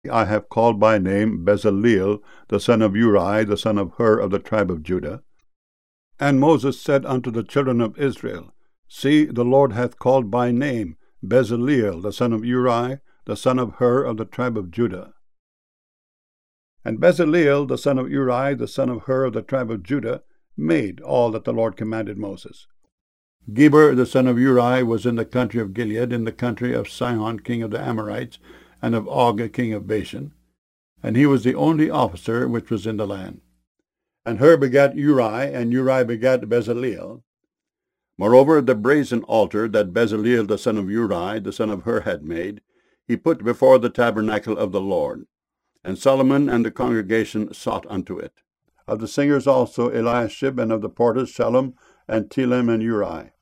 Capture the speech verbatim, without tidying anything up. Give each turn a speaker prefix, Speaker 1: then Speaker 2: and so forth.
Speaker 1: I have called by name Bezaleel, the son of Uri, the son of Hur, of the tribe of Judah. And Moses said unto the children of Israel, See, the Lord hath called by name Bezaleel, the son of Uri, the son of Hur, of the tribe of Judah. And Bezaleel, the son of Uri, the son of Hur, of the tribe of Judah, made all that the Lord commanded Moses. Geber, the son of Uri, was in the country of Gilead, in the country of Sihon, king of the Amorites, and of Og, king of Bashan. And he was the only officer which was in the land. And Hur begat Uri, and Uri begat Bezaleel. Moreover, the brazen altar that Bezaleel, the son of Uri, the son of Hur, had made, he put before the tabernacle of the Lord. And Solomon and the congregation sought unto it. Of the singers also Eliashib, and of the porters Shallum, and Telem, and Uri.